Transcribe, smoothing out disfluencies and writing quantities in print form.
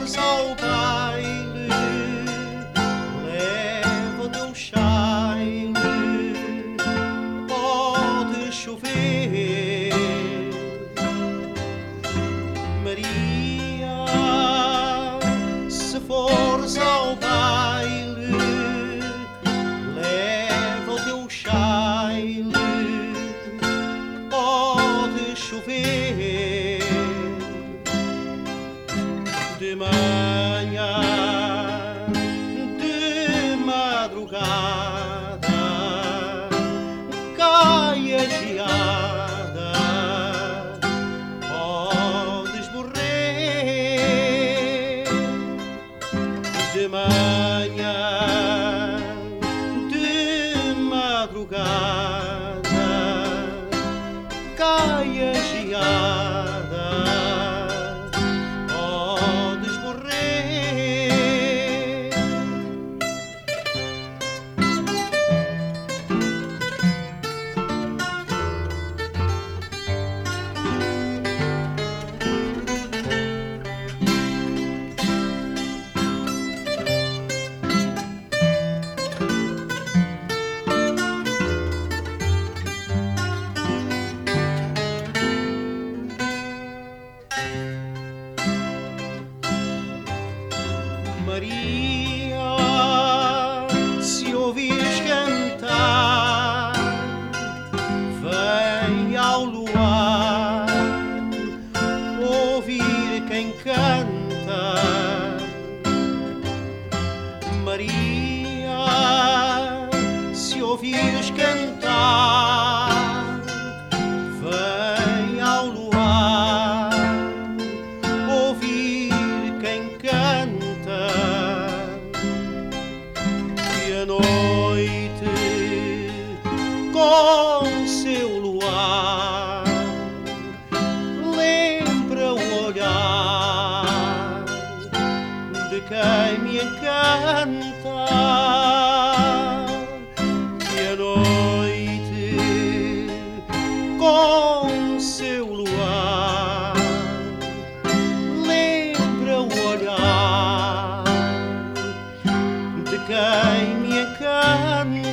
fores ao baile, leva-te um chile, pode chover, Maria. Se fores ao baile, leva o teu chile, pode chover. De manhã, de madrugada, cai a geada, podes morrer. De manhã, de madrugada, cai a geada, podes morrer. Maria, se ouvires cantar, vem ao luar ouvir quem canta. Maria, se ouvires cantar, vem ao luar ouvir quem canta. E a noite com seu luar lembra o olhar de quem me encanta. E a noite com seu luar lembra o olhar de quem me encanta.